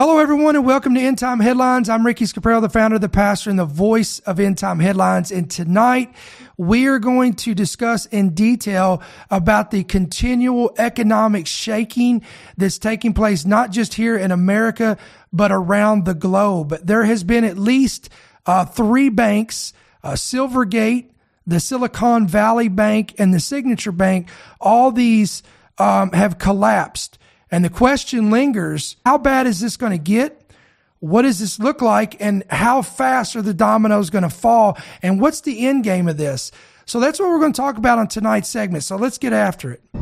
Hello, everyone, and welcome to End Time Headlines. I'm Ricky Scaparro, the founder, the pastor, and the voice of End Time Headlines. And tonight, we are going to discuss in detail about the continual economic shaking that's taking place, not just here in America, but around the globe. There has been at least three banks, Silvergate, the Silicon Valley Bank, and the Signature Bank. All these have collapsed. And the question lingers, how bad is this going to get? What does this look like? And how fast are the dominoes going to fall? And what's the end game of this? So that's what we're going to talk about on tonight's segment. So let's get after it.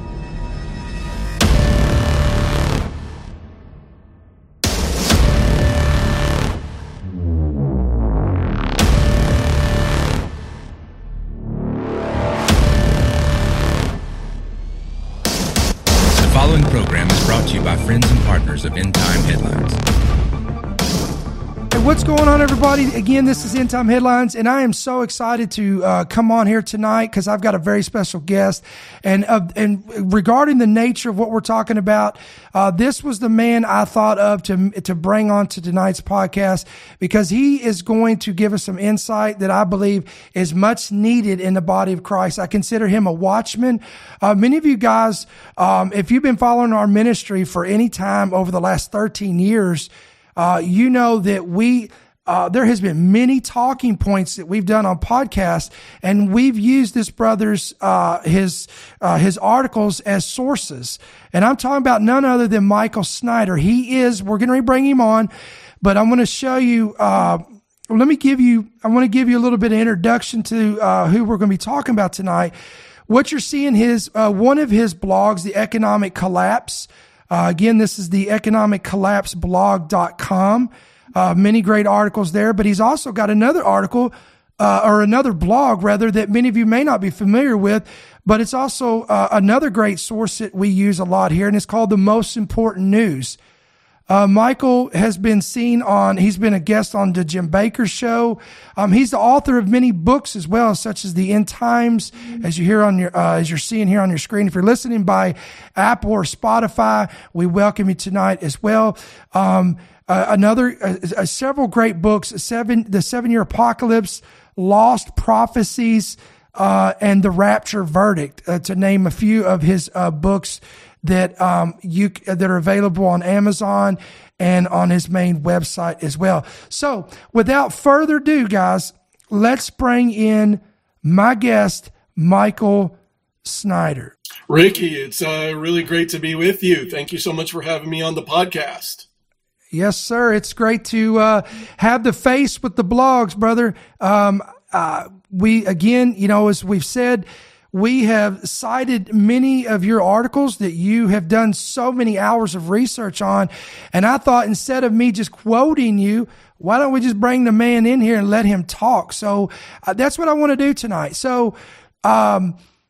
The following program is brought to you by friends and partners of End Time Headlines. Hey, what's going on, everybody? Again, this is End Time Headlines, and I am so excited to come on here tonight because I've got a very special guest. And regarding the nature of what we're talking about, this was the man I thought of to bring on to tonight's podcast because he is going to give us some insight that I believe is much needed in the body of Christ. I consider him a watchman. Many of you guys, if you've been following our ministry for any time over the last 13 years, you know that there has been many talking points that we've done on podcasts, and we've used this brother's, his articles as sources. And I'm talking about none other than Michael Snyder. We're going to bring him on, but I'm going to show you, I want to give you a little bit of introduction to, who we're going to be talking about tonight. What you're seeing one of his blogs, The Economic Collapse. Again, this is the economiccollapseblog.com. Many great articles there, but he's also got another article, or another blog rather, that many of you may not be familiar with, but it's also another great source that we use a lot here, and it's called The Most Important News. Michael has been he's been a guest on the Jim Bakker Show. He's the author of many books as well, such as The End Times, as you're seeing here on your screen. If you're listening by Apple or Spotify, we welcome you tonight as well. Several great books, the 7-Year Apocalypse, Lost Prophecies, and The Rapture Verdict, to name a few of his books that are available on Amazon and on his main website as well. So without further ado, guys, let's bring in my guest, Michael Snyder. Ricky, it's really great to be with you. Thank you so much for having me on the podcast. Yes, sir. It's great to have the face with the blogs, brother. As we've said, we have cited many of your articles that you have done so many hours of research on. And I thought, instead of me just quoting you, why don't we just bring the man in here and let him talk? So that's what I want to do tonight. So of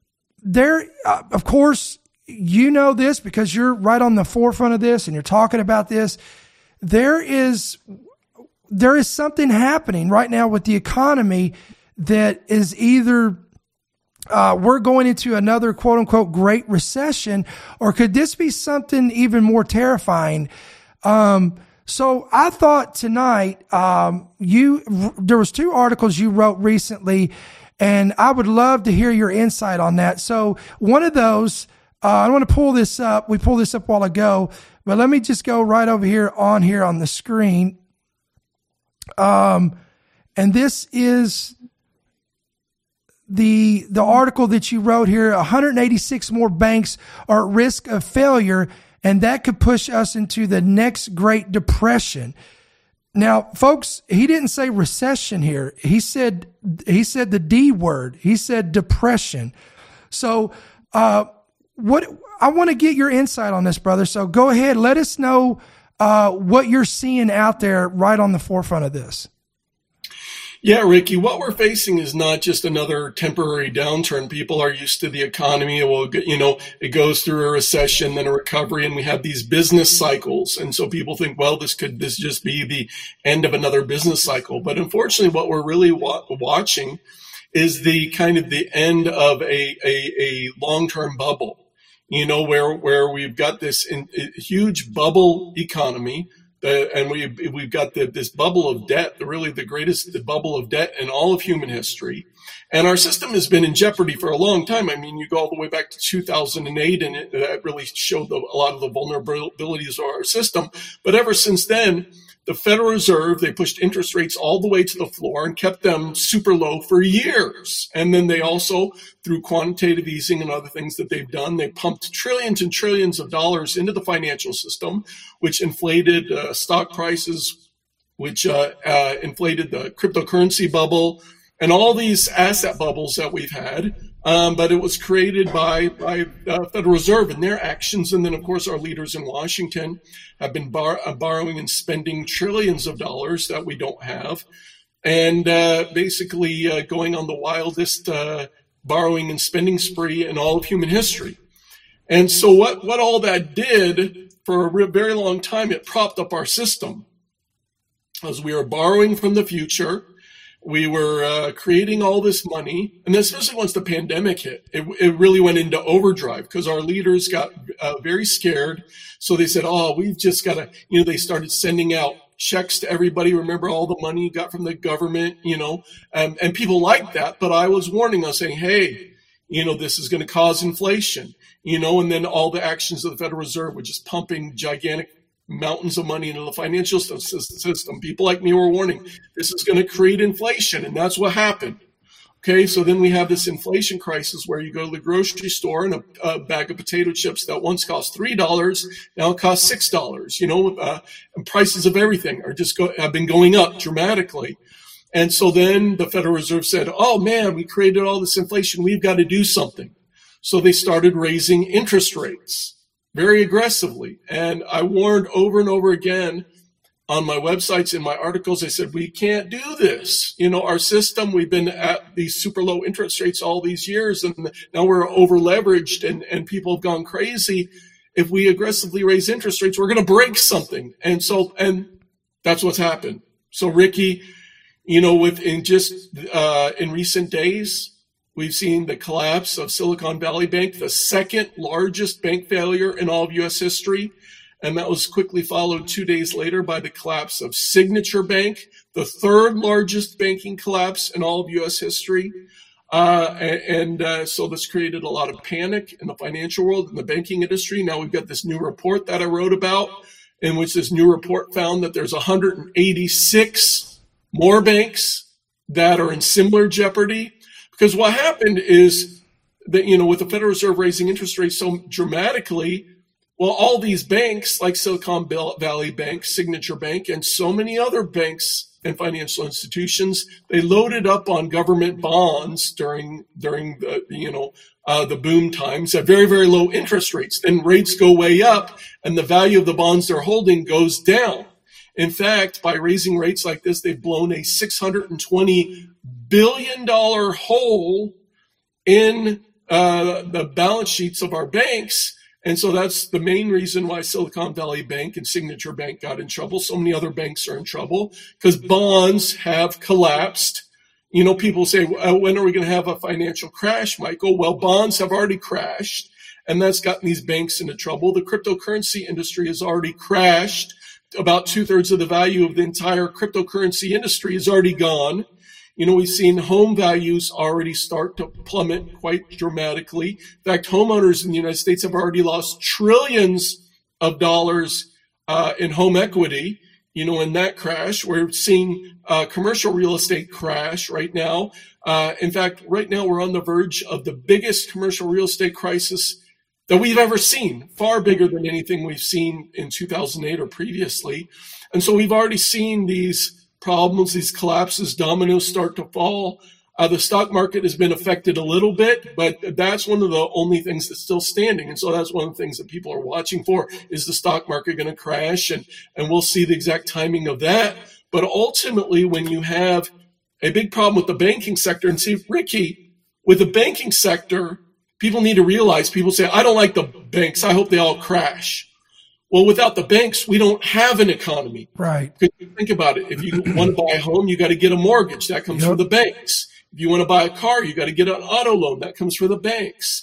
course, you know this because you're right on the forefront of this and you're talking about this. There is something happening right now with the economy that is either we're going into another quote unquote great recession, or could this be something even more terrifying? So I thought tonight, there was 2 articles you wrote recently, and I would love to hear your insight on that. So one of those, I want to pull this up. We pulled this up a while ago, but let me just go right over here on the screen. And this is the article that you wrote here. 186 more banks are at risk of failure, and that could push us into the next Great Depression. Now, folks, he didn't say recession here. He said the D word. He said depression. So, I want to get your insight on this, brother. So go ahead. Let us know, what you're seeing out there right on the forefront of this. Yeah, Ricky, what we're facing is not just another temporary downturn. People are used to the economy. It goes through a recession, then a recovery, and we have these business cycles. And so people think, well, this just be the end of another business cycle. But unfortunately, what we're really watching is the kind of the end of a long-term bubble, where we've got this huge bubble economy And we've got this bubble of debt, really the greatest bubble of debt in all of human history. And our system has been in jeopardy for a long time. I mean, you go all the way back to 2008, and that really showed a lot of the vulnerabilities of our system. But ever since then, the Federal Reserve, they pushed interest rates all the way to the floor and kept them super low for years. And then they also, through quantitative easing and other things that they've done, they pumped trillions and trillions of dollars into the financial system, which inflated stock prices, which inflated the cryptocurrency bubble, and all these asset bubbles that we've had. But it was created by the Federal Reserve and their actions. And then, of course, our leaders in Washington have been borrowing and spending trillions of dollars that we don't have, and basically going on the wildest borrowing and spending spree in all of human history. And so what all that did for a very long time, it propped up our system as we were borrowing from the future. We were creating all this money, and especially once the pandemic hit, it really went into overdrive because our leaders got very scared. So they said, we've just got to, they started sending out checks to everybody. Remember all the money you got from the government, and people liked that. But I was warning us saying, hey, this is going to cause inflation, and then all the actions of the Federal Reserve were just pumping gigantic mountains of money into the financial system. People like me were warning, this is going to create inflation, and that's what happened. Okay, so then we have this inflation crisis where you go to the grocery store and a bag of potato chips that once cost $3 now it costs $6. And prices of everything are have been going up dramatically. And so then the Federal Reserve said, oh man, we created all this inflation, we've got to do something. So they started raising interest rates very aggressively. And I warned over and over again on my websites, in my articles, I said, we can't do this. Our system, we've been at these super low interest rates all these years, and now we're over leveraged and people have gone crazy. If we aggressively raise interest rates, we're going to break something. And that's what's happened. So Ricky, in recent days, we've seen the collapse of Silicon Valley Bank, the second largest bank failure in all of U.S. history. And that was quickly followed 2 days later by the collapse of Signature Bank, the third largest banking collapse in all of U.S. history. So this created a lot of panic in the financial world and the banking industry. Now we've got this new report that I wrote about, in which this new report found that there's 186 more banks that are in similar jeopardy. Because what happened is that, with the Federal Reserve raising interest rates so dramatically, well, all these banks like Silicon Valley Bank, Signature Bank, and so many other banks and financial institutions, they loaded up on government bonds during the boom times at very, very low interest rates. Then rates go way up and the value of the bonds they're holding goes down. In fact, by raising rates like this, they've blown a $620 billion hole in the balance sheets of our banks. And so that's the main reason why Silicon Valley Bank and Signature Bank got in trouble. So many other banks are in trouble because bonds have collapsed. People say, when are we going to have a financial crash, Michael? Well, bonds have already crashed, and that's gotten these banks into trouble. The cryptocurrency industry has already crashed. About 2/3 of the value of the entire cryptocurrency industry is already gone. We've seen home values already start to plummet quite dramatically. In fact, homeowners in the United States have already lost trillions of dollars in home equity, in that crash. We're seeing commercial real estate crash right now. In fact, right now we're on the verge of the biggest commercial real estate crisis that we've ever seen, far bigger than anything we've seen in 2008 or previously. And so we've already seen these problems, these collapses, dominoes start to fall. The stock market has been affected a little bit, but that's one of the only things that's still standing. And so that's one of the things that people are watching for. Is the stock market going to crash? And we'll see the exact timing of that. But ultimately, when you have a big problem with the banking sector, and see, Ricky, with the banking sector, people need to realize, people say, I don't like the banks, I hope they all crash. Well, without the banks, we don't have an economy. Right. Because think about it. If you want to buy a home, you got to get a mortgage. That comes from the banks. If you want to buy a car, you got to get an auto loan. That comes from the banks.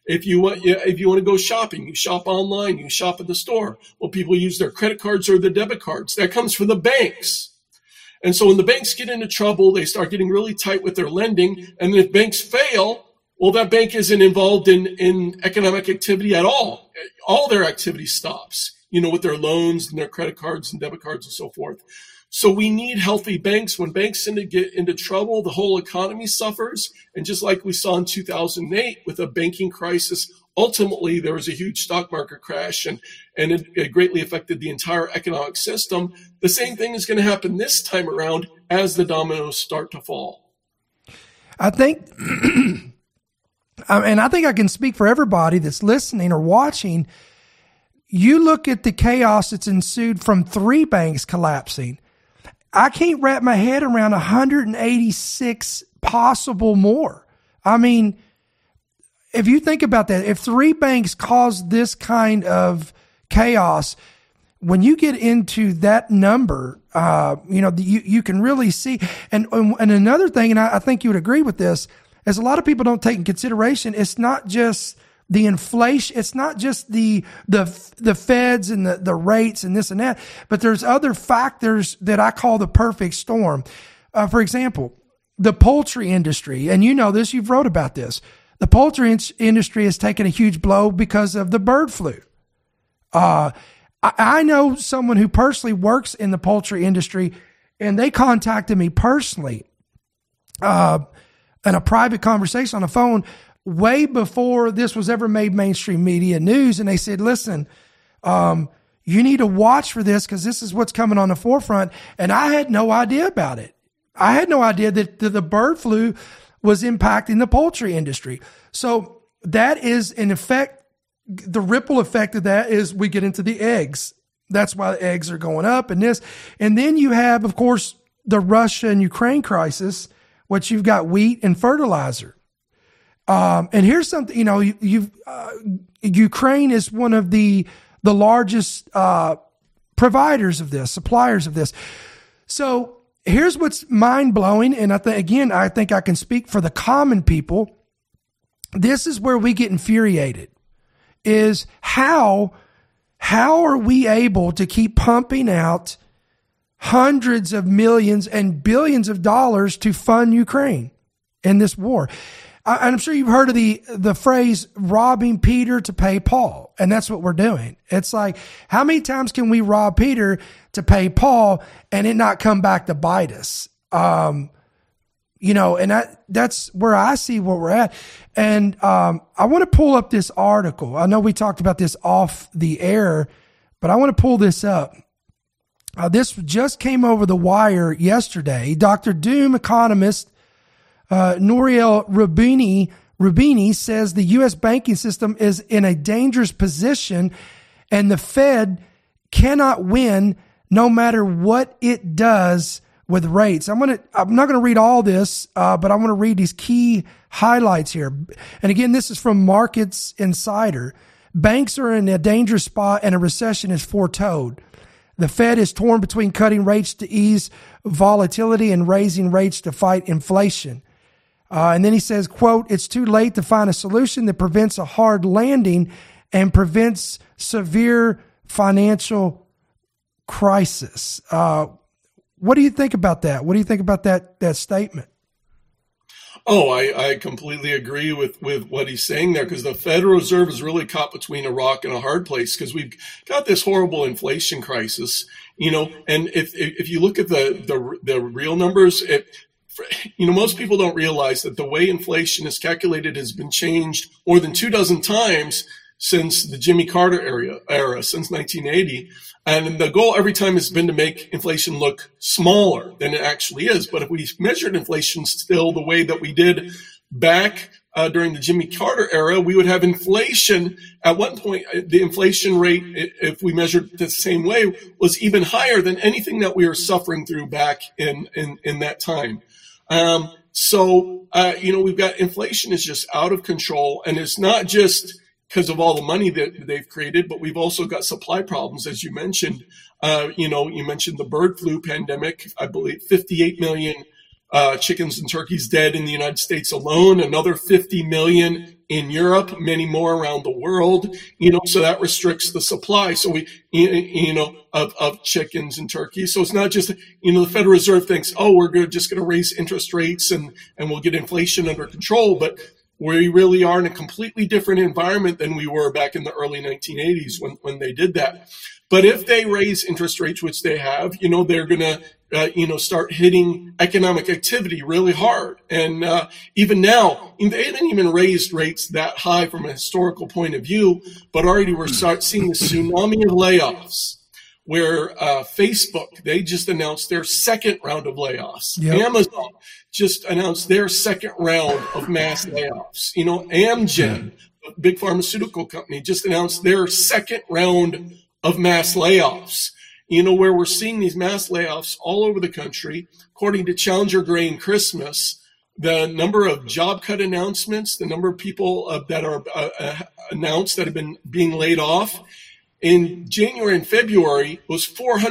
If you want to go shopping, you shop online, you shop at the store. Well, people use their credit cards or their debit cards. That comes from the banks. And so when the banks get into trouble, they start getting really tight with their lending. And if banks fail, well, that bank isn't involved in economic activity at all. All their activity stops, with their loans and their credit cards and debit cards and so forth. So we need healthy banks. When banks get into trouble, the whole economy suffers. And just like we saw in 2008 with a banking crisis, ultimately there was a huge stock market crash and it greatly affected the entire economic system. The same thing is going to happen this time around as the dominoes start to fall. I think, and I think I can speak for everybody that's listening or watching. You look at the chaos that's ensued from 3 banks collapsing. I can't wrap my head around 186 possible more. I mean, if you think about that, if 3 banks caused this kind of chaos, when you get into that number, you can really see. And another thing, and I think you would agree with this, is a lot of people don't take in consideration, it's not just the inflation, it's not just the feds and the rates and this and that, but there's other factors that I call the perfect storm. For example, the poultry industry, and you know this, you've wrote about this. The poultry industry has taken a huge blow because of the bird flu. I know someone who personally works in the poultry industry, and they contacted me personally in a private conversation on the phone way before this was ever made mainstream media news. And they said, listen, you need to watch for this because this is what's coming on the forefront. And I had no idea about it. I had no idea that the bird flu was impacting the poultry industry. So that is, in effect, the ripple effect of that is we get into the eggs. That's why the eggs are going up and this. And then you have, of course, the Russia and Ukraine crisis, which you've got wheat and fertilizer. And here's something, Ukraine is one of the largest providers of this, suppliers of this. So here's what's mind blowing. And I think I can speak for the common people. This is where we get infuriated, is how are we able to keep pumping out hundreds of millions and billions of dollars to fund Ukraine in this war? I'm sure you've heard of the phrase robbing Peter to pay Paul. And that's what we're doing. It's like, how many times can we rob Peter to pay Paul and it not come back to bite us? And that's where I see where we're at. And I want to pull up this article. I know we talked about this off the air, but I want to pull this up. This just came over the wire yesterday. Dr. Doom economist Nouriel Roubini says the U.S. banking system is in a dangerous position and the Fed cannot win no matter what it does with rates. I'm not going to read all this, but I want to read these key highlights here. And again, this is from Markets Insider. Banks are in a dangerous spot and a recession is foretold. The Fed is torn between cutting rates to ease volatility and raising rates to fight inflation. And then he says, quote, it's too late to find a solution that prevents a hard landing and prevents severe financial crisis. What do you think about that? What do you think about that statement? Oh, I completely agree with what he's saying there, because the Federal Reserve is really caught between a rock and a hard place because we've got this horrible inflation crisis, and if you look at the real numbers, most people don't realize that the way inflation is calculated has been changed more than 24 times since the Jimmy Carter era, since 1980. And the goal every time has been to make inflation look smaller than it actually is. But if we measured inflation still the way that we did back during the Jimmy Carter era, we would have inflation. At one point, the inflation rate, if we measured the same way, was even higher than anything that we were suffering through back in that time. We've got inflation is just out of control, and it's not just because of all the money that they've created, but we've also got supply problems, as you mentioned. You mentioned the bird flu pandemic. I believe 58 million chickens and turkeys dead in the United States alone. Another 50 million in Europe, many more around the world, so that restricts the supply. So of chickens and turkeys. So it's not just, the Federal Reserve thinks, we're just going to raise interest rates and we'll get inflation under control. But we really are in a completely different environment than we were back in the early 1980s when they did that. But if they raise interest rates, which they have, they're going to, start hitting economic activity really hard. And even now, they haven't even raised rates that high from a historical point of view, but already we're seeing the tsunami of layoffs where Facebook, they just announced their second round of layoffs. Yep. Amazon just announced their second round of mass layoffs. Amgen, a big pharmaceutical company, just announced their second round of mass layoffs, where we're seeing these mass layoffs all over the country. According to Challenger Gray and Christmas, the number of job cut announcements, the number of people that are announced that have been being laid off in January and February was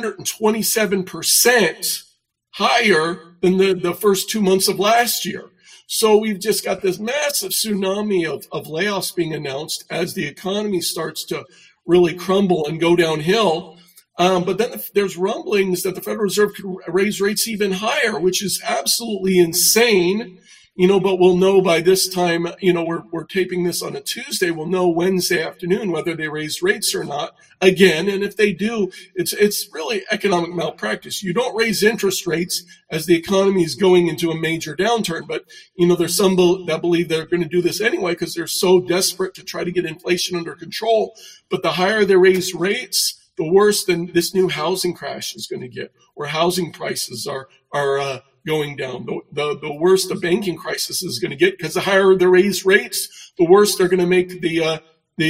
427% higher than the first 2 months of last year. So we've just got this massive tsunami of layoffs being announced as the economy starts to really crumble and go downhill. But then there's rumblings that the Federal Reserve could raise rates even higher, which is absolutely insane. But we'll know by this time, we're taping this on a Tuesday. We'll know Wednesday afternoon whether they raise rates or not again. And if they do, it's really economic malpractice. You don't raise interest rates as the economy is going into a major downturn. But, there's some that believe they're going to do this anyway because they're so desperate to try to get inflation under control. But the higher they raise rates, the worse then this new housing crash is going to get, where housing prices are going down. The worse the banking crisis is going to get, because the higher the raise rates, the worse they're going to make the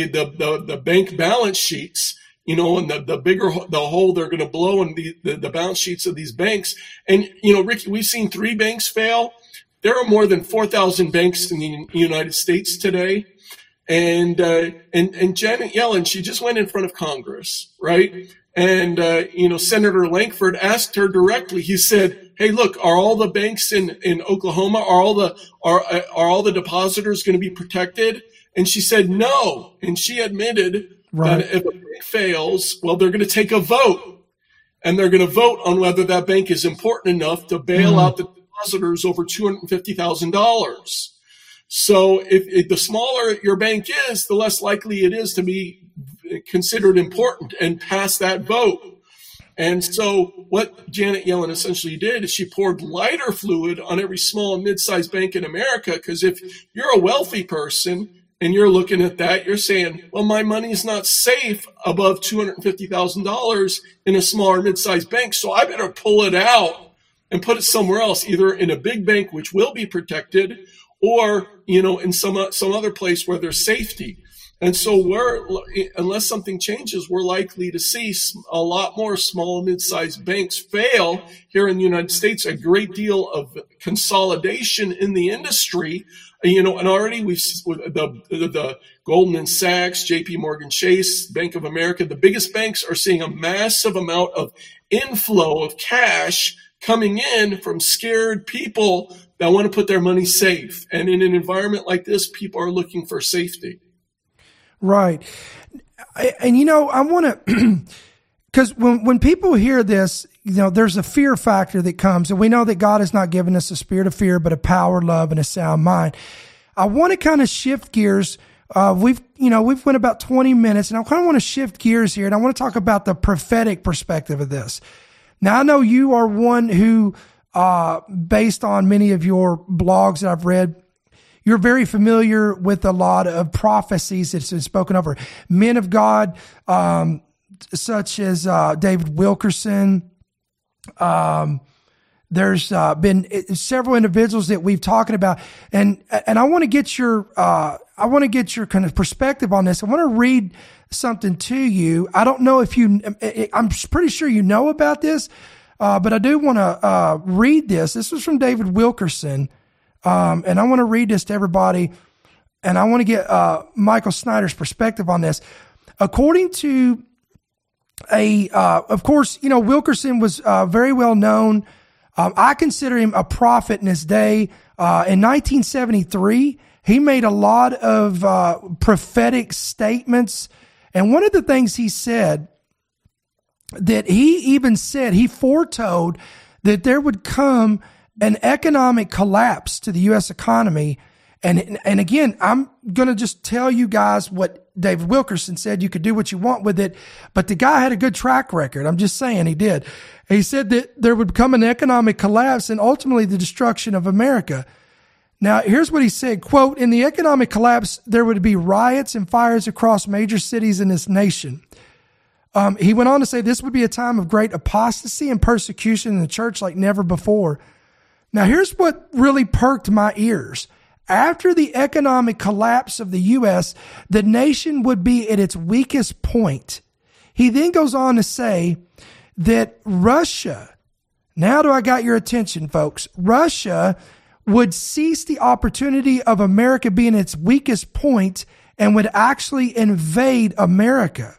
bank balance sheets, and the bigger the hole they're going to blow in the balance sheets of these banks. And, Ricky, we've seen 3 banks fail. There are more than 4,000 banks in the United States today. And Janet Yellen, she just went in front of Congress, right? And, Senator Lankford asked her directly. He said, hey, look, are all the banks in Oklahoma, are all the depositors going to be protected? And she said no. And she admitted that if a bank fails, well, they're going to take a vote. And they're going to vote on whether that bank is important enough to bail out the depositors over $250,000. So if the smaller your bank is, the less likely it is to be considered important and pass that vote. And so what Janet Yellen essentially did is she poured lighter fluid on every small and mid-sized bank in America, because if you're a wealthy person and you're looking at that, you're saying, well, my money's not safe above $250,000 in a smaller mid-sized bank, so I better pull it out and put it somewhere else, either in a big bank, which will be protected, or, in some other place where there's safety. And so unless something changes, we're likely to see a lot more small and mid-sized banks fail here in the United States, a great deal of consolidation in the industry, and already we've the Goldman Sachs, JP Morgan Chase, Bank of America, the biggest banks are seeing a massive amount of inflow of cash coming in from scared people that want to put their money safe. And in an environment like this, people are looking for safety. Right. And, I want to, because when people hear this, there's a fear factor that comes, and we know that God has not given us a spirit of fear, but a power, love, and a sound mind. I want to kind of shift gears. We've went about 20 minutes, and I kind of want to shift gears here, and I want to talk about the prophetic perspective of this. Now, I know you are one who, based on many of your blogs that I've read, you're very familiar with a lot of prophecies that's been spoken over. Men of God, such as David Wilkerson. There's been several individuals that we've talked about, and I want to get your kind of perspective on this. I want to read something to you. I don't know if I'm pretty sure you know about this, but I do want to read this. This was from David Wilkerson. And I want to read this to everybody, and I want to get Michael Snyder's perspective on this. According to of course, Wilkerson was very well known. I consider him a prophet in his day. In 1973, He made a lot of prophetic statements. And one of the things he said, that he foretold that there would come an economic collapse to the U.S. economy. And again, I'm going to just tell you guys what David Wilkerson said. You could do what you want with it, but the guy had a good track record. I'm just saying he did. He said that there would come an economic collapse and ultimately the destruction of America. Now, here's what he said, quote, "In the economic collapse, there would be riots and fires across major cities in this nation." He went on to say this would be a time of great apostasy and persecution in the church like never before. Now, here's what really perked my ears. After the economic collapse of the U.S., the nation would be at its weakest point. He then goes on to say that Russia, now do I got your attention, folks? Russia would seize the opportunity of America being its weakest point and would actually invade America.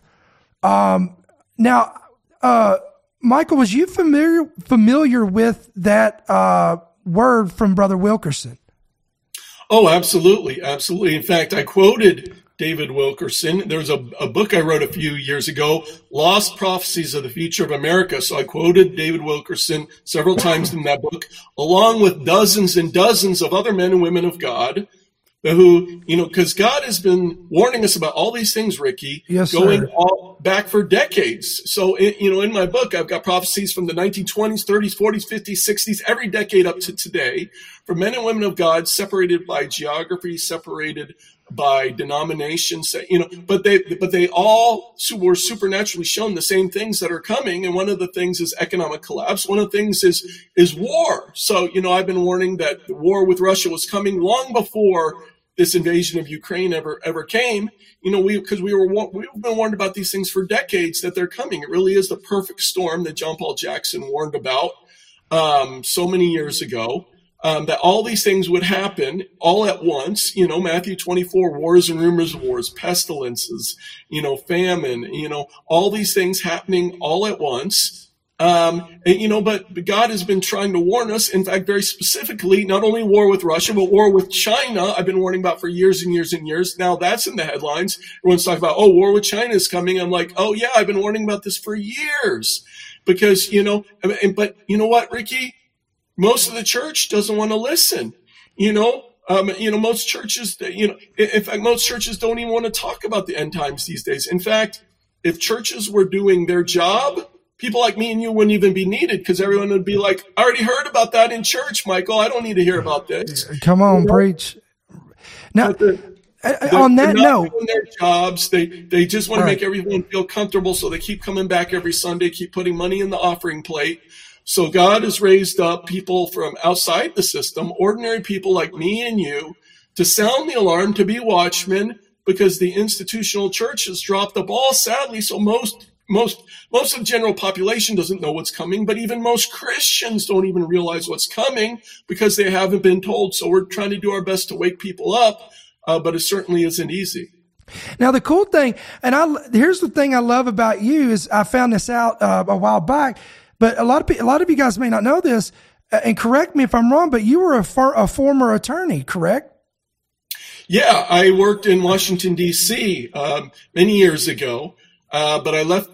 Now, Michael, was you familiar with that word from Brother Wilkerson? Oh, absolutely. Absolutely. In fact, I quoted David Wilkerson. There was a book I wrote a few years ago, Lost Prophecies of the Future of America. So I quoted David Wilkerson several times in that book, along with dozens and dozens of other men and women of God who, because God has been warning us about all these things, Ricky, yes, going sir. all back for decades. So, in my book, I've got prophecies from the 1920s, 30s, 40s, 50s, 60s, every decade up to today, for men and women of God, separated by geography, separated by denominations, but they all were supernaturally shown the same things that are coming. And one of the things is economic collapse. One of the things is war. So, I've been warning that the war with Russia was coming long before this invasion of Ukraine ever came. We've been warned about these things for decades that they're coming. It really is the perfect storm that John Paul Jackson warned about so many years ago. That all these things would happen all at once, Matthew 24, wars and rumors of wars, pestilences, famine, all these things happening all at once. But God has been trying to warn us, in fact, very specifically, not only war with Russia, but war with China. I've been warning about for years and years and years. Now that's in the headlines. Everyone's talking about, war with China is coming. I'm like, yeah, I've been warning about this for years because, but you know what, Ricky? Most of the church doesn't want to listen, most churches, in fact, most churches don't even want to talk about the end times these days. In fact, if churches were doing their job, people like me and you wouldn't even be needed because everyone would be like, I already heard about that in church, Michael. I don't need to hear about this. Come on, preach. Now, on that note, doing their jobs, they just want to make everyone feel comfortable. So they keep coming back every Sunday, keep putting money in the offering plate. So God has raised up people from outside the system, ordinary people like me and you, to sound the alarm, to be watchmen, because the institutional church has dropped the ball, sadly. So most of the general population doesn't know what's coming, but even most Christians don't even realize what's coming because they haven't been told. So we're trying to do our best to wake people up, but it certainly isn't easy. Now, the cool thing, and here's the thing I love about you is I found this out a while back, but a lot of you guys may not know this, and correct me if I'm wrong, but you were a former attorney, correct? Yeah, I worked in Washington, D.C. Many years ago, but I left.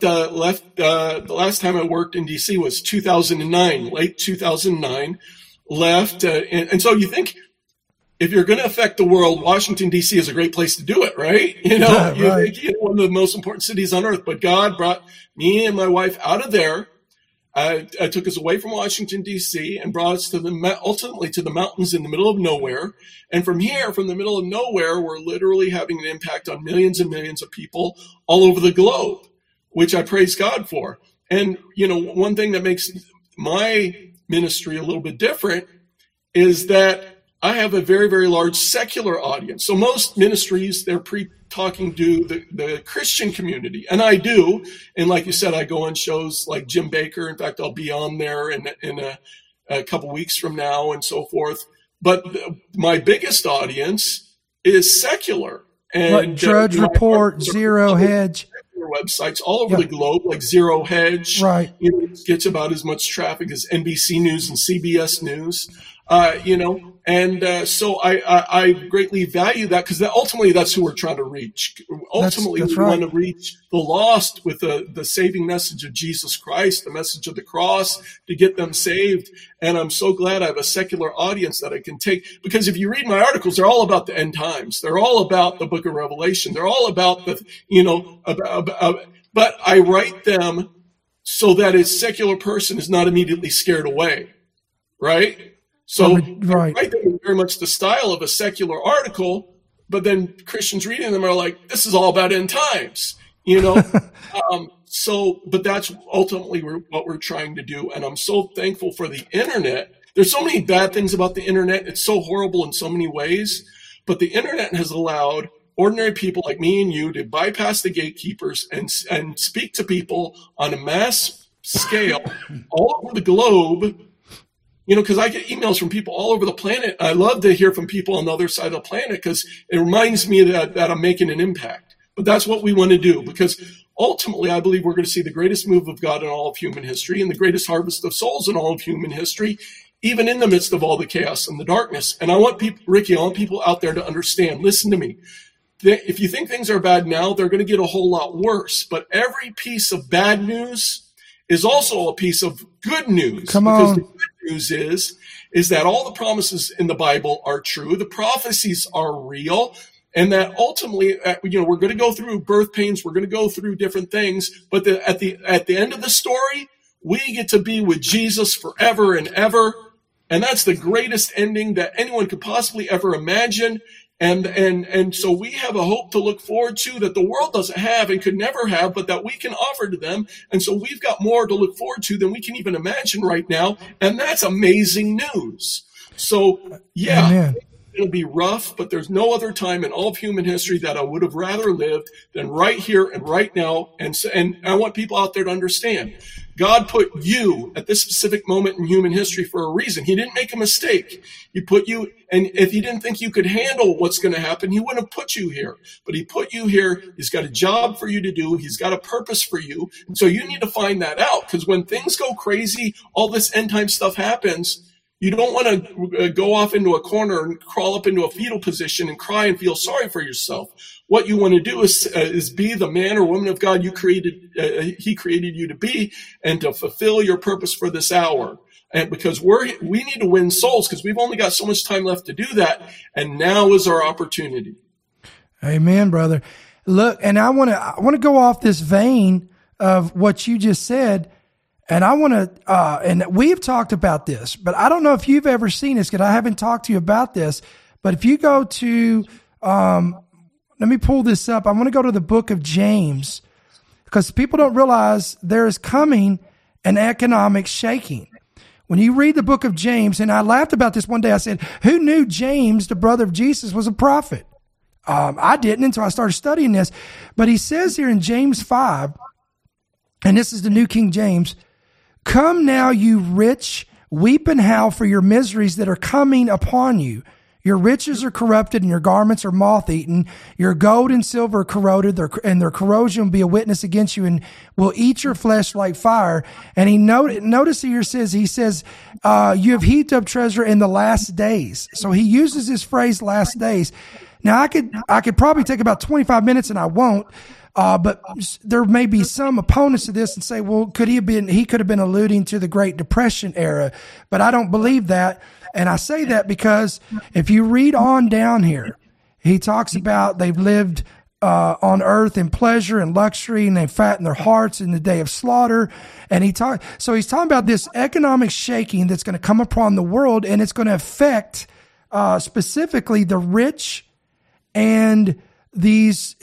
The last time I worked in D.C. was 2009, late 2009. Left, and so you think if you're going to affect the world, Washington, D.C. is a great place to do it, right? Right. Think, one of the most important cities on earth. But God brought me and my wife out of there. Took us away from Washington, D.C., and brought us ultimately to the mountains in the middle of nowhere. And from here, from the middle of nowhere, we're literally having an impact on millions and millions of people all over the globe, which I praise God for. And, one thing that makes my ministry a little bit different is that I have a very, very large secular audience. So most ministries, they're talking to the Christian community, and I do. And like you said, I go on shows like Jim Bakker. In fact, I'll be on there in a couple weeks from now and so forth. But my biggest audience is secular. And Drudge Report, Zero Hedge. Websites all over the globe, like Zero Hedge. Right. It gets about as much traffic as NBC News and CBS News. So I greatly value that, because ultimately that's who we're trying to reach. Ultimately, that's we right. want to reach the lost with the saving message of Jesus Christ, the message of the cross, to get them saved. And I'm so glad I have a secular audience that I can take, because if you read my articles, they're all about the end times. They're all about the book of Revelation. They're all about but I write them so that a secular person is not immediately scared away, right? So right. I write them in very much the style of a secular article, but then Christians reading them are like, this is all about end times, but that's ultimately what we're trying to do. And I'm so thankful for the internet. There's so many bad things about the internet. It's so horrible in so many ways, but the internet has allowed ordinary people like me and you to bypass the gatekeepers and speak to people on a mass scale all over the globe. Because I get emails from people all over the planet. I love to hear from people on the other side of the planet, because it reminds me that I'm making an impact. But that's what we want to do, because ultimately I believe we're going to see the greatest move of God in all of human history, and the greatest harvest of souls in all of human history, even in the midst of all the chaos and the darkness. And I want people out there to understand, listen to me. If you think things are bad now, they're going to get a whole lot worse. But every piece of bad news is also a piece of good news. Come on. Because the good news is that all the promises in the Bible are true. The prophecies are real. And that ultimately, we're going to go through birth pains. We're going to go through different things. But at the end of the story, we get to be with Jesus forever and ever. And that's the greatest ending that anyone could possibly ever imagine. And so we have a hope to look forward to that the world doesn't have and could never have, but that we can offer to them. And so we've got more to look forward to than we can even imagine right now. And that's amazing news. So, yeah, Amen. It'll be rough, but there's no other time in all of human history that I would have rather lived than right here and right now. And I want people out there to understand, God put you at this specific moment in human history for a reason. He didn't make a mistake. He put you, and if he didn't think you could handle what's going to happen, he wouldn't have put you here. But he put you here. He's got a job for you to do. He's got a purpose for you. And so you need to find that out, because when things go crazy, all this end time stuff happens, you don't want to go off into a corner and crawl up into a fetal position and cry and feel sorry for yourself. What you want to do is be the man or woman of God he created you to be, and to fulfill your purpose for this hour. And because we need to win souls, because we've only got so much time left to do that, and now is our opportunity. Amen, brother. Look, and I want to go off this vein of what you just said. And I want to, and we've talked about this, but I don't know if you've ever seen this, because I haven't talked to you about this. But if you go to, let me pull this up. I want to go to the book of James, because people don't realize there is coming an economic shaking. When you read the book of James, and I laughed about this one day, I said, who knew James, the brother of Jesus, was a prophet? I didn't until I started studying this. But he says here in James 5, and this is the New King James, "Come now, you rich, weep and howl for your miseries that are coming upon you. Your riches are corrupted and your garments are moth-eaten. Your gold and silver are corroded, and their corrosion will be a witness against you and will eat your flesh like fire." And notice here he says, you have heaped up treasure in the last days. So he uses this phrase, last days. Now I could probably take about 25 minutes, and I won't. But there may be some opponents to this and say, well, he could have been alluding to the Great Depression era, but I don't believe that. And I say that because if you read on down here, he talks about they've lived, on earth in pleasure and luxury, and they fatten their hearts in the day of slaughter. And he's talking about this economic shaking that's going to come upon the world, and it's going to affect, specifically the rich and these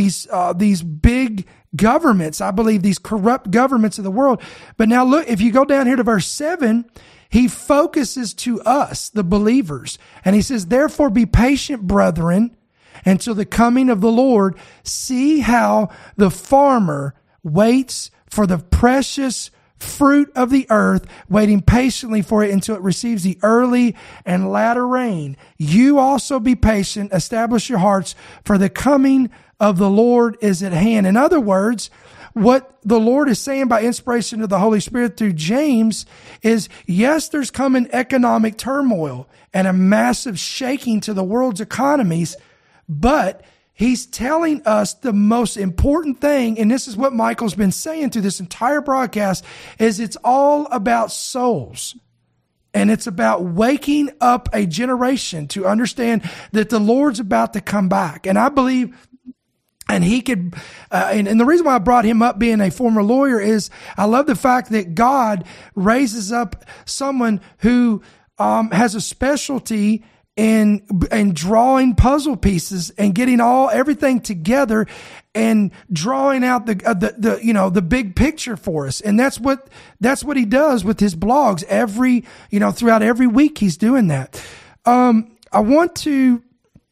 big governments, I believe these corrupt governments of the world. But now look, if you go down here to verse 7, he focuses to us, the believers. And he says, "Therefore be patient, brethren, until the coming of the Lord. See how the farmer waits for the precious fruit of the earth, waiting patiently for it until it receives the early and latter rain. You also be patient, establish your hearts, for the coming of the Lord is at hand." In other words, what the Lord is saying by inspiration of the Holy Spirit through James is, yes, there's coming economic turmoil and a massive shaking to the world's economies, but he's telling us the most important thing, and this is what Michael's been saying through this entire broadcast, is it's all about souls. And it's about waking up a generation to understand that the Lord's about to come back. And I believe, and he could, and the reason why I brought him up being a former lawyer is I love the fact that God raises up someone who has a specialty in drawing puzzle pieces and getting everything together and drawing out the big picture for us. And that's what he does with his blogs throughout every week he's doing that. I want to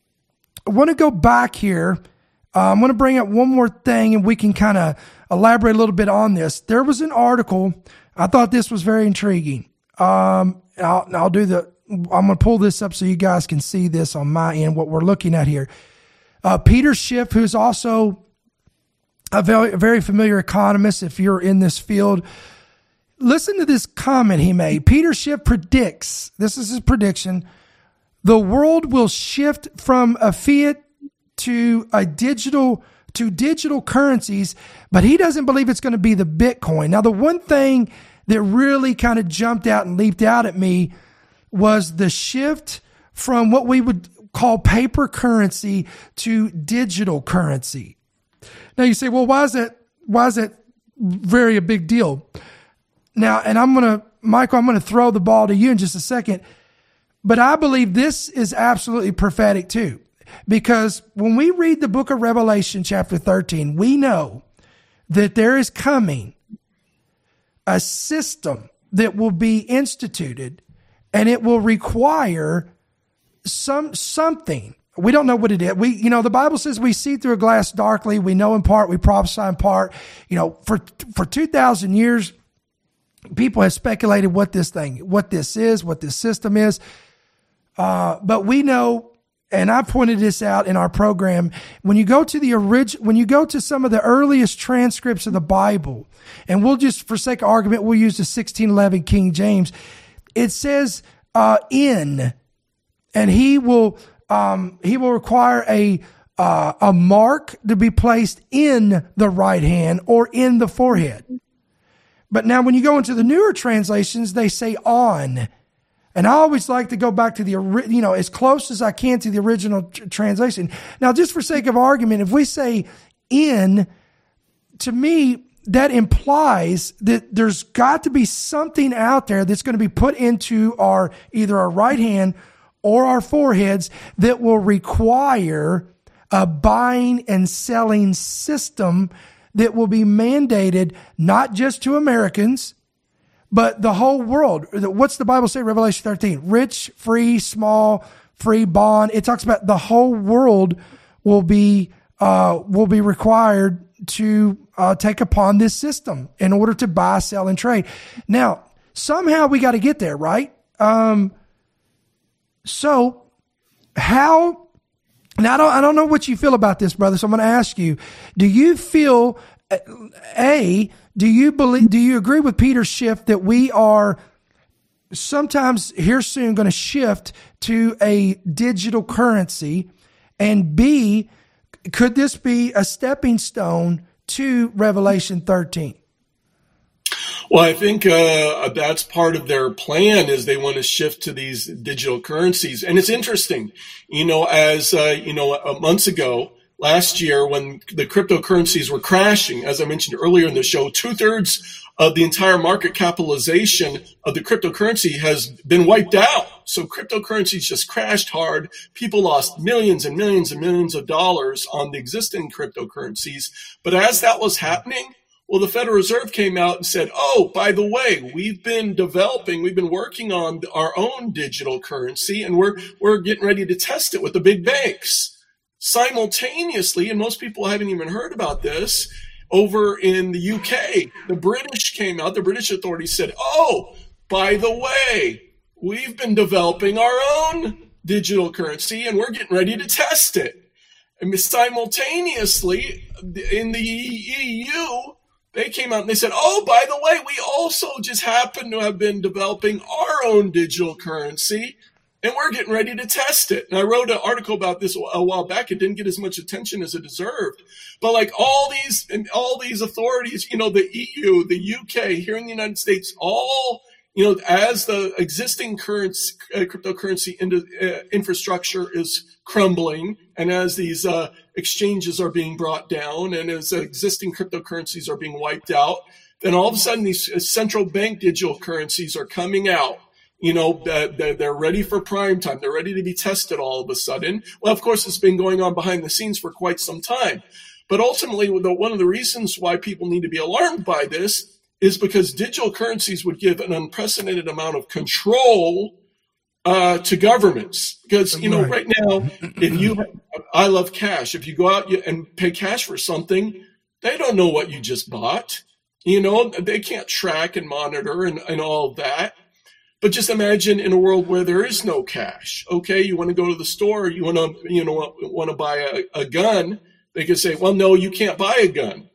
go back here. I'm going to bring up one more thing and we can kind of elaborate a little bit on this. There was an article. I thought this was very intriguing. I'm going to pull this up so you guys can see this on my end, what we're looking at here. Peter Schiff, who's also a very, very familiar economist, if you're in this field, listen to this comment he made. Peter Schiff predicts, this is his prediction, the world will shift from a fiat to digital currencies, but he doesn't believe it's going to be the Bitcoin. Now, the one thing that really kind of jumped out and leaped out at me was the shift from what we would call paper currency to digital currency. Now you say, well, why is that very a big deal? Now, and Michael, I'm going to throw the ball to you in just a second, but I believe this is absolutely prophetic too, because when we read the book of Revelation, chapter 13, we know that there is coming a system that will be instituted. And it will require something. We don't know what it is. The Bible says we see through a glass darkly. We know in part, we prophesy in part. For 2,000 years, people have speculated what this is, what this system is. But we know, and I pointed this out in our program, when you go to some of the earliest transcripts of the Bible, and we'll just, for sake of argument, we'll use the 1611 King James. It says in, and he will require a mark to be placed in the right hand or in the forehead. But now when you go into the newer translations, they say on. And I always like to go back to as close as I can to the original translation. Now, just for sake of argument, if we say in, to me, that implies that there's got to be something out there that's going to be put into either our right hand or our foreheads that will require a buying and selling system that will be mandated not just to Americans, but the whole world. What's the Bible say? Revelation 13, rich, free, small, free, bond. It talks about the whole world will be required to take upon this system in order to buy, sell, and trade. Now, somehow we got to get there, right? So how? Now, I don't know what you feel about this, brother. So I'm going to ask you: do you feel? Do you agree with Peter Schiff that we are sometimes here soon going to shift to a digital currency? And B, could this be a stepping stone to Revelation 13? Well, I think that's part of their plan is they want to shift to these digital currencies. And it's interesting, months ago, last year when the cryptocurrencies were crashing, as I mentioned earlier in the show, 2/3 of the entire market capitalization of the cryptocurrency has been wiped out. So cryptocurrencies just crashed hard. People lost millions and millions and millions of dollars on the existing cryptocurrencies. But as that was happening, well, the Federal Reserve came out and said, oh, by the way, we've been working on our own digital currency, and we're getting ready to test it with the big banks. Simultaneously, and most people haven't even heard about this, over in the UK, the British came out, the British authorities said, oh, by the way, we've been developing our own digital currency, and we're getting ready to test it. And simultaneously, in the EU, they came out and they said, oh, by the way, we also just happen to have been developing our own digital currency, and we're getting ready to test it. And I wrote an article about this a while back. It didn't get as much attention as it deserved. But like all these authorities, the EU, the UK, here in the United States, all, as the existing cryptocurrency infrastructure is crumbling, and as these exchanges are being brought down, and as existing cryptocurrencies are being wiped out, then all of a sudden these central bank digital currencies are coming out. They're ready for prime time. They're ready to be tested all of a sudden. Well, of course, it's been going on behind the scenes for quite some time. But ultimately, one of the reasons why people need to be alarmed by this is because digital currencies would give an unprecedented amount of control to governments. Because, right now, I love cash. If you go out and pay cash for something, they don't know what you just bought. They can't track and monitor and all of that. But just imagine in a world where there is no cash. Okay, you want to go to the store, you want to buy a gun. They could say, well, no, you can't buy a gun.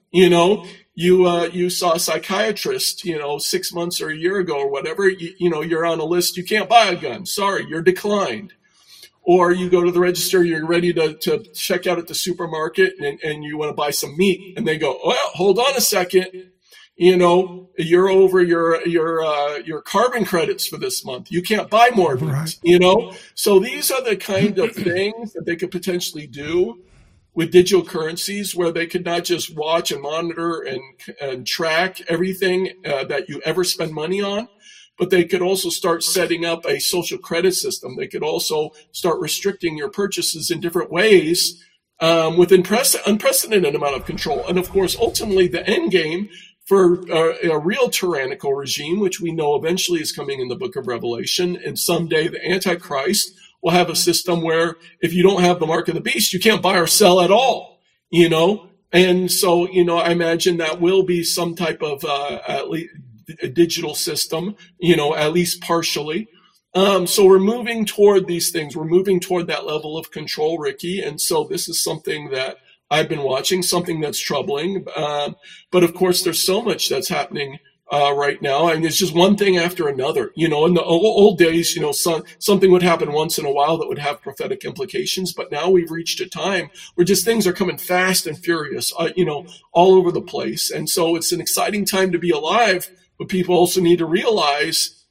You saw a psychiatrist, 6 months or a year ago or whatever. You're on a list. You can't buy a gun. Sorry, you're declined. Or you go to the register, you're ready to check out at the supermarket, and you want to buy some meat, and they go, well, hold on a second. You're over your carbon credits for this month. You can't buy more meat, So these are the kind of things that they could potentially do with digital currencies, where they could not just watch and monitor and track everything that you ever spend money on, but they could also start setting up a social credit system. They could also start restricting your purchases in different ways with unprecedented amount of control. And of course, ultimately the end game for a real tyrannical regime, which we know eventually is coming in the book of Revelation, and someday the Antichrist will have a system where if you don't have the mark of the beast, you can't buy or sell at all, And so, I imagine that will be some type of at least a digital system, at least partially. So we're moving toward these things. We're moving toward that level of control, Ricky. And so this is something that I've been watching, something that's troubling. But of course, there's so much that's happening right now. I mean, it's just one thing after another. In the old days, something would happen once in a while that would have prophetic implications. But now we've reached a time where just things are coming fast and furious, all over the place. And so it's an exciting time to be alive. But people also need to realize,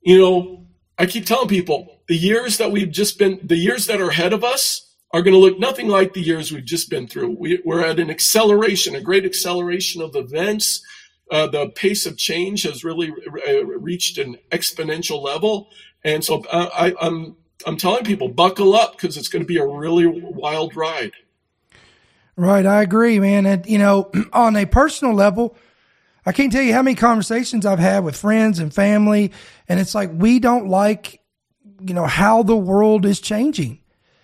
I keep telling people the years that are ahead of us are going to look nothing like the years we've just been through. We're at an acceleration, a great acceleration of events. The pace of change has really reached an exponential level. And so I'm telling people, buckle up, because it's going to be a really wild ride. Right. I agree, man. And, on a personal level, I can't tell you how many conversations I've had with friends and family, and it's like, we don't like, how the world is changing.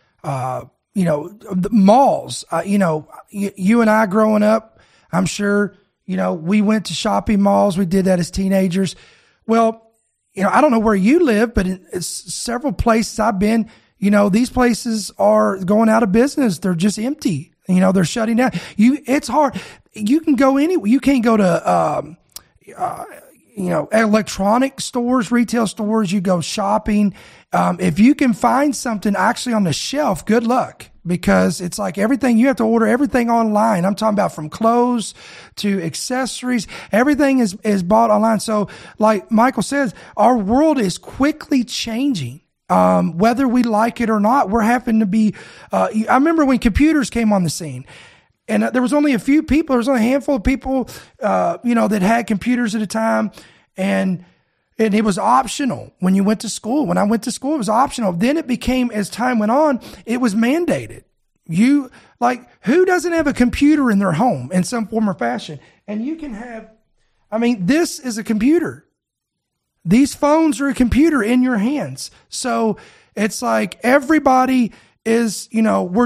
The malls, you and I growing up, I'm sure, we went to shopping malls. We did that as teenagers. Well, I don't know where you live, but in several places I've been, these places are going out of business. They're just empty. They're shutting down. It's hard. You can go anywhere. You can't go to, electronic stores, retail stores. You go shopping. If you can find something actually on the shelf, good luck, because it's like everything, you have to order everything online. I'm talking about from clothes to accessories. Everything is bought online. So like Michael says, our world is quickly changing. Whether we like it or not, we're having to be, I remember when computers came on the scene, and there was only a few people, there was only a handful of people, that had computers at a time, and it was optional when you went to school. When I went to school, it was optional. Then it became, as time went on, it was mandated. Who doesn't have a computer in their home in some form or fashion? And you can have, this is a computer. These phones are a computer in your hands. So it's like everybody is, we're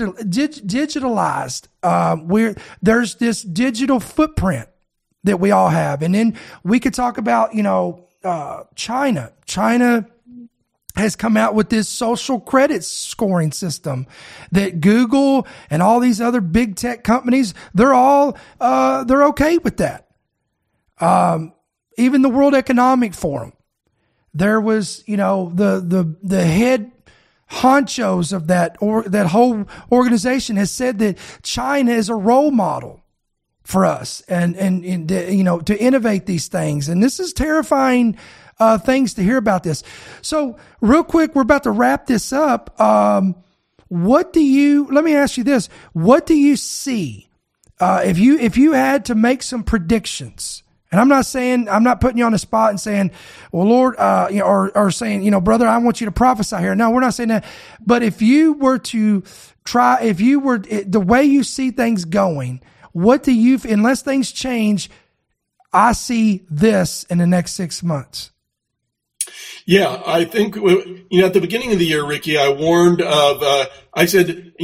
digitalized. There's this digital footprint that we all have. And then we could talk about, China. China has come out with this social credit scoring system that Google and all these other big tech companies, they're okay with that. Even the World Economic Forum, there was, the head honchos of that whole organization has said that China is a role model for us and to innovate these things. And this is terrifying things to hear about this. So real quick, we're about to wrap this up. Let me ask you this. What do you see? If you had to make some predictions, and I'm not putting you on the spot and saying, well, Lord, or saying, brother, I want you to prophesy here. No, we're not saying that. But if you were to the way you see things going, unless things change, I see this in the next 6 months. Yeah, I think, at the beginning of the year, Ricky, I warned of, I said,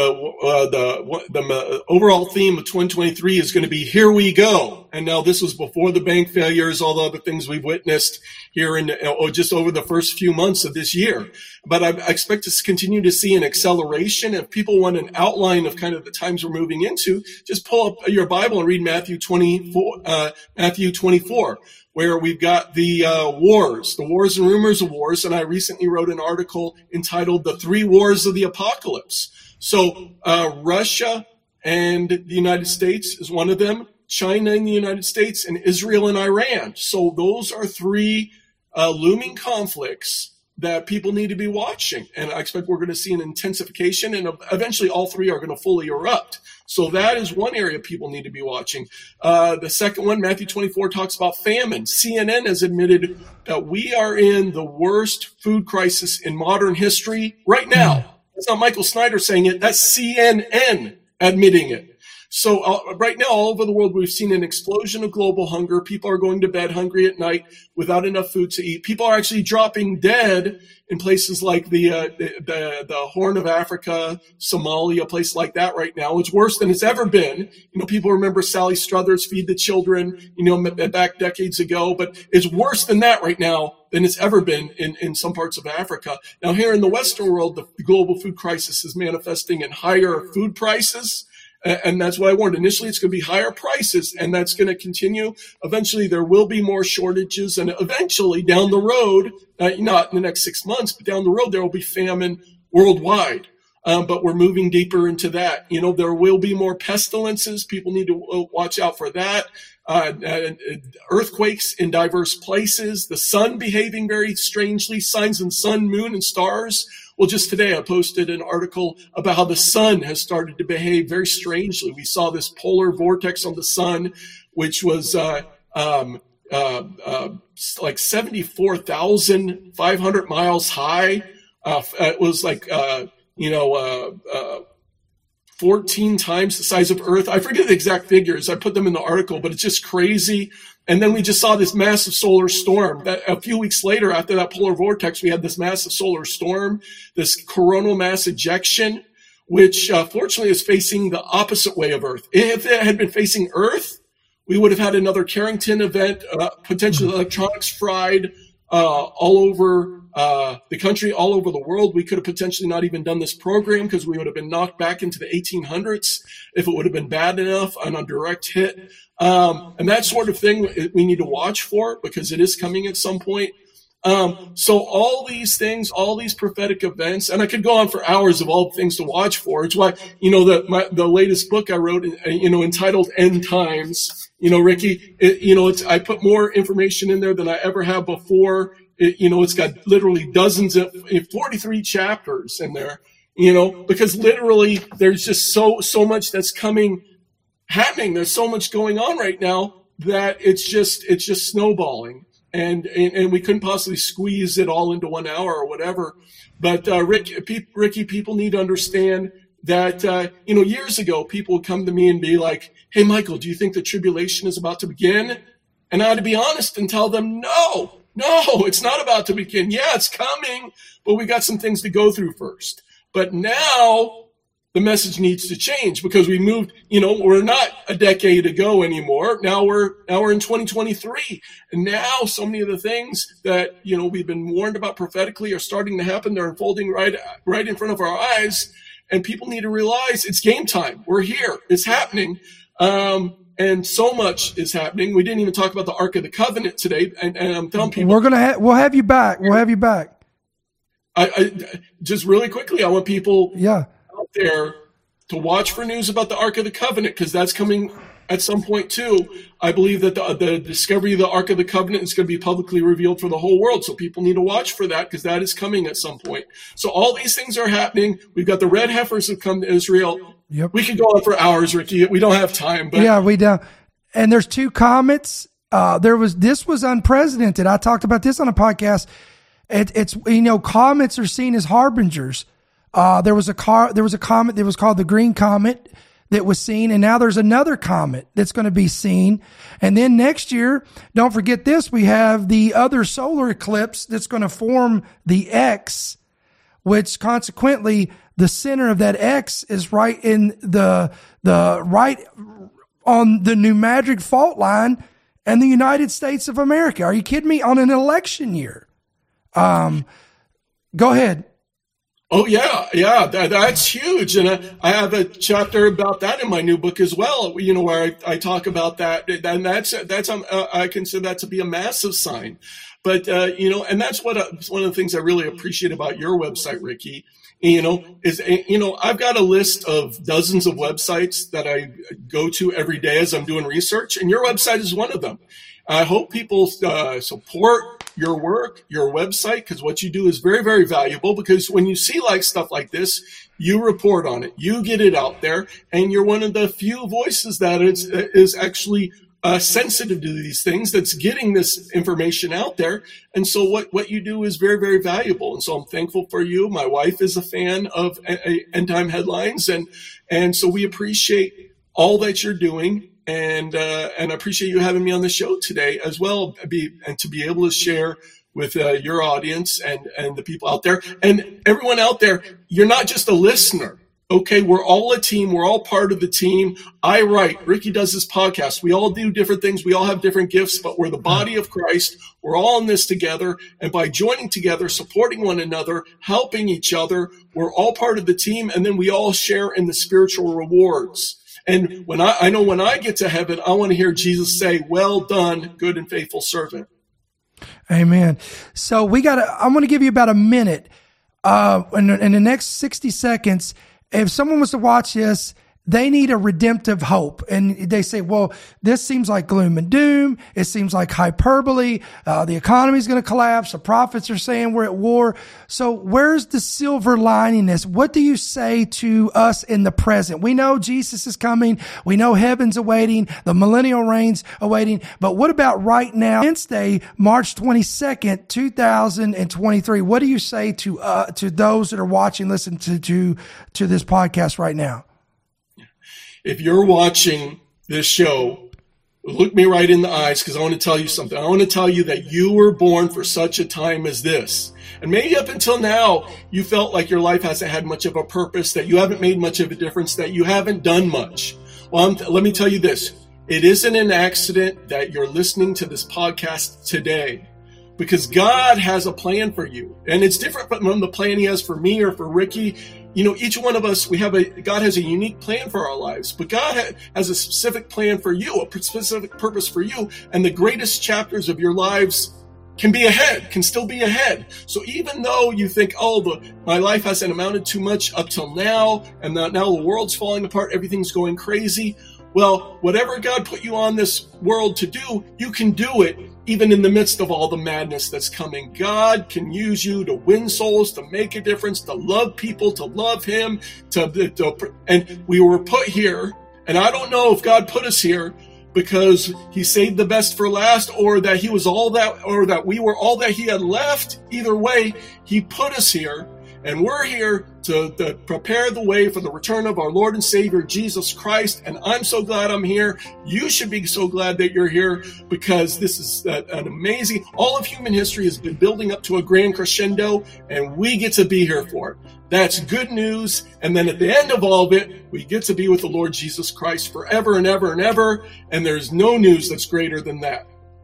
the overall theme of 2023 is going to be here we go. And now this was before the bank failures, all the other things we've witnessed here just over the first few months of this year. But I expect to continue to see an acceleration. If people want an outline of kind of the times we're moving into, just pull up your Bible and read Matthew 24, where we've got the wars and rumors of wars. And I recently wrote an article entitled The Three Wars of the Apocalypse. So Russia and the United States is one of them, China and the United States, and Israel and Iran. So those are three looming conflicts that people need to be watching. And I expect we're going to see an intensification, and eventually all three are going to fully erupt. So that is one area people need to be watching. The second one, Matthew 24, talks about famine. CNN has admitted that we are in the worst food crisis in modern history right now. It's not Michael Snyder saying it. That's CNN admitting it. So right now, all over the world, we've seen an explosion of global hunger. People are going to bed hungry at night without enough food to eat. People are actually dropping dead in places like the Horn of Africa, Somalia, a place like that right now. It's worse than it's ever been. People remember Sally Struthers, Feed the Children, back decades ago. But it's worse than that right now than it's ever been in some parts of Africa. Now, here in the Western world, the global food crisis is manifesting in higher food prices. And that's what I warned. Initially, it's going to be higher prices, and that's going to continue. Eventually, there will be more shortages, and eventually, down the road, not in the next 6 months, but down the road, there will be famine worldwide. But we're moving deeper into that. There will be more pestilences. People need to watch out for that. Earthquakes in diverse places. The sun behaving very strangely. Signs in sun, moon, and stars. Well, just today I posted an article about how the sun has started to behave very strangely. We saw this polar vortex on the sun, which was like 74,500 miles high. It was like 14 times the size of Earth. I forget the exact figures. I put them in the article, but it's just crazy. And then we just saw this massive solar storm. A few weeks later, after that polar vortex, we had this massive solar storm, this coronal mass ejection, which fortunately is facing the opposite way of Earth. If it had been facing Earth, we would have had another Carrington event, potentially electronics fried all over the country, all over the world. We could have potentially not even done this program because we would have been knocked back into the 1800s if it would have been bad enough on a direct hit. And that sort of thing we need to watch for because it is coming at some point. So all these things, all ththese prophetic events, and I could go on for hours of all the things to watch for. It's why, the latest book I wrote, entitled End Times, Ricky, I put more information in there than I ever have before. It's got literally dozens of 43 chapters in there, because literally there's just so much that's happening. There's so much going on right now that it's just snowballing. And we couldn't possibly squeeze it all into 1 hour or whatever. But, Ricky, people need to understand that, years ago, people would come to me and be like, hey, Michael, do you think the tribulation is about to begin? And I had to be honest and tell them, no, it's not about to begin. Yeah, it's coming, but we got some things to go through first. But now the message needs to change because we moved, we're not a decade ago anymore. Now we're in 2023. And now so many of the things that, we've been warned about prophetically are starting to happen. They're unfolding right in front of our eyes. And people need to realize it's game time. We're here. It's happening. And so much is happening. We didn't even talk about the Ark of the Covenant today. And I'm telling people, we'll have you back. We'll have you back. I just really quickly, I want people out there to watch for news about the Ark of the Covenant, because that's coming at some point too. I believe that the discovery of the Ark of the Covenant is going to be publicly revealed for the whole world. So people need to watch for that, because that is coming at some point. So all these things are happening. We've got the red heifers that come to Israel. Yep. We could go on for hours, Ricky. We don't have time. But we don't. And there's 2 comets. This was unprecedented. I talked about this on a podcast. It's comets are seen as harbingers. There was a comet that was called the Green Comet that was seen, and now there's another comet that's going to be seen. And then next year, don't forget this, we have the other solar eclipse that's going to form the X, which consequently the center of that X is right in the right on the New Madrid fault line and the United States of America. Are you kidding me? On an election year. Go ahead. Oh yeah, that's huge, and I have a chapter about that in my new book as well. Where I talk about that, and that's I consider that to be a massive sign. But and that's one of the things I really appreciate about your website, Ricky. Is I've got a list of dozens of websites that I go to every day as I'm doing research, and your website is one of them. I hope people support your work, your website, because what you do is very, very valuable, because when you see stuff like this, you report on it, you get it out there, and you're one of the few voices that is actually sensitive to these things, that's getting this information out there. And so what you do is very, very valuable. And so I'm thankful for you. My wife is a fan of End Time Headlines, and so we appreciate all that you're doing. And I appreciate you having me on the show today as well, and to be able to share with your audience and the people out there and everyone out there. You're not just a listener. Okay, we're all a team. We're all part of the team. I write. Ricky does this podcast. We all do different things. We all have different gifts, but we're the body of Christ. We're all in this together. And by joining together, supporting one another, helping each other, we're all part of the team. And then we all share in the spiritual rewards. And when I get to heaven, I want to hear Jesus say, "Well done, good and faithful servant." Amen. So I'm going to give you about a minute. In the next 60 seconds, if someone was to watch this, they need a redemptive hope. And they say, well, this seems like gloom and doom. It seems like hyperbole. The economy is going to collapse. The prophets are saying we're at war. So where's the silver lining in this? What do you say to us in the present? We know Jesus is coming. We know heaven's awaiting. The millennial reign's awaiting. But what about right now? Wednesday, March 22nd, 2023. What do you say to those that are watching, listen to this podcast right now? If you're watching this show, look me right in the eyes, because I want to tell you something. I want to tell you that you were born for such a time as this. And maybe up until now, you felt like your life hasn't had much of a purpose, that you haven't made much of a difference, that you haven't done much. Well, let me tell you this. It isn't an accident that you're listening to this podcast today, because God has a plan for you. And it's different from the plan he has for me or for Ricky. Each one of us, God has a unique plan for our lives, but God has a specific plan for you, a specific purpose for you. And the greatest chapters of your lives can still be ahead. So even though you think, my life hasn't amounted to much up till now, and now the world's falling apart, everything's going crazy. Well, whatever God put you on this world to do, you can do it even in the midst of all the madness that's coming. God can use you to win souls, to make a difference, to love people, to love him, and we were put here. And I don't know if God put us here because he saved the best for last, or that we were all that he had left. Either way, he put us here. And we're here to prepare the way for the return of our Lord and Savior, Jesus Christ. And I'm so glad I'm here. You should be so glad that you're here, because this is an amazing, all of human history has been building up to a grand crescendo, and we get to be here for it. That's good news. And then at the end of all of it, we get to be with the Lord Jesus Christ forever and ever and ever. And there's no news that's greater than that.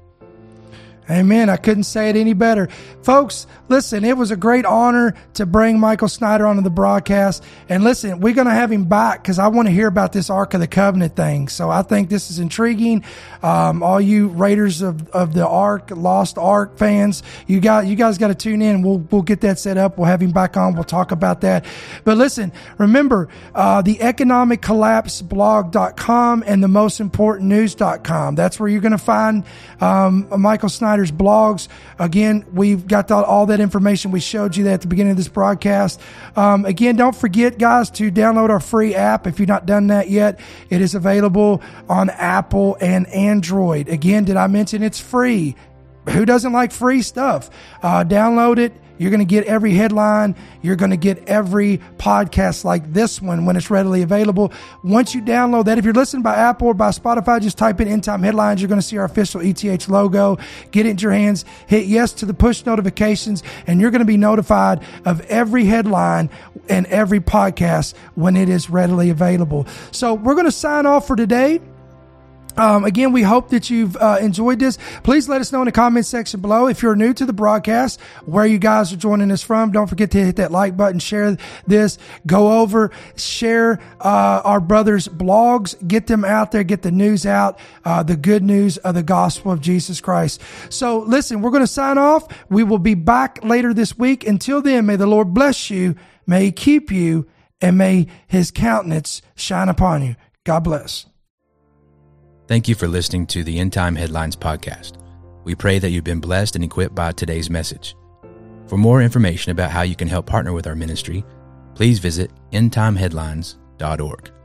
Amen. I couldn't say it any better. Folks, listen, it was a great honor to bring Michael Snyder onto the broadcast. And listen, we're going to have him back because I want to hear about this Ark of the Covenant thing. So I think this is intriguing. All you Raiders of the Ark, Lost Ark fans, you guys got to tune in. We'll get that set up. We'll have him back on. We'll talk about that. But listen, remember, the economiccollapseblog.com and the mostimportantnews.com. That's where you're going to find Michael Snyder's blogs. Again, we've got all that information. We showed you that at the beginning of this broadcast. Again, don't forget, guys, to download our free app. If you've not done that yet, it is available on Apple and Android. Again, did I mention it's free? Who doesn't like free stuff? Download it. You're going to get every headline. You're going to get every podcast like this one when it's readily available. Once you download that, if you're listening by Apple or by Spotify, just type in End Time Headlines. You're going to see our official ETH logo. Get it in your hands. Hit yes to the push notifications, and you're going to be notified of every headline and every podcast when it is readily available. So we're going to sign off for today. Again, we hope that you've enjoyed this. Please let us know in the comment section below. If you're new to the broadcast, where you guys are joining us from, don't forget to hit that like button, share this, go over, share our brothers' blogs, get them out there, get the news out, the good news of the gospel of Jesus Christ. So listen, we're going to sign off. We will be back later this week. Until then, may the Lord bless you, may He keep you, and may His countenance shine upon you. God bless. Thank you for listening to the End Time Headlines podcast. We pray that you've been blessed and equipped by today's message. For more information about how you can help partner with our ministry, please visit endtimeheadlines.org.